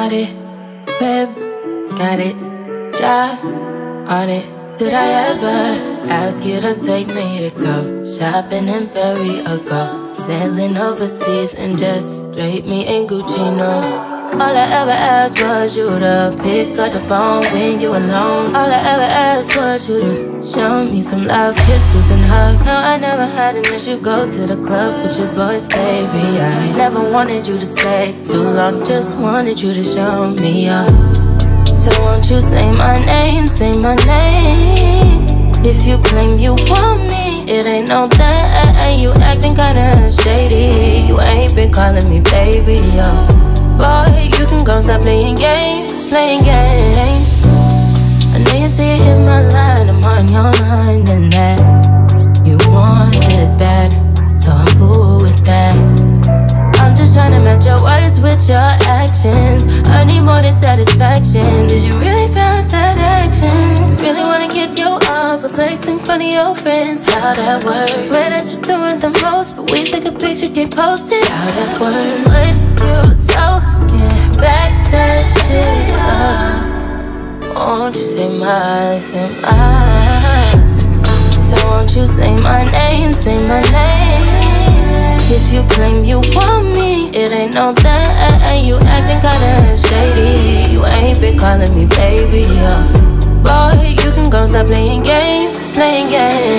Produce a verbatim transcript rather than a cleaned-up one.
Bought it, crib, got it, job on it. Did I ever ask you to take me to go shopping in Perry or go sailing overseas and just drape me in Gucci? No. All I ever asked was you to pick up the phone when you alone. All I ever asked was you to show me some love, kisses and hugs. No, I never had an issue, go to the club with your boys, baby. I never wanted you to stay too long, just wanted you to show me up. So won't you say my name, say my name. If you claim you want me, it ain't no thing. You acting kinda shady, you ain't been calling me baby, yo. Boy, you can go stop playing games, playing games. I know you see it in my line, I'm on your mind and that you want this bad, so I'm cool with that. I'm just trying to match your words with your actions. I need more than satisfaction. Did you really find that action? Really wanna give you up, but flex in front of your friends. How that works? Swear that you're doing the most, but we take a picture, get posted. How that works? What you talking? Back that shit up. Won't you say my, say my? So won't you say my name, say my name? If you claim you want me, it ain't no thing. You acting kinda shady, you ain't been calling me baby, yo. Boy, you can go stop playing games, playing games.